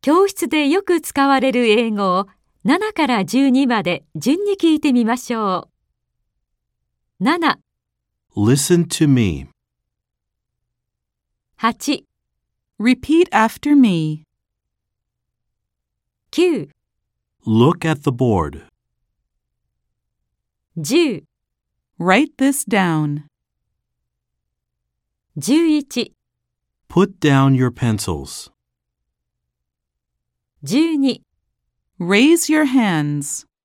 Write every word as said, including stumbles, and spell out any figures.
教室でよく使われる英語をななからじゅうにまで順に聞いてみましょう。なな、 Listen to me. はち、 Repeat after me. きゅう、 Look at the board. じゅう、 Write this down. じゅういち、 Put down your pencils. じゅうに、 Raise your hands.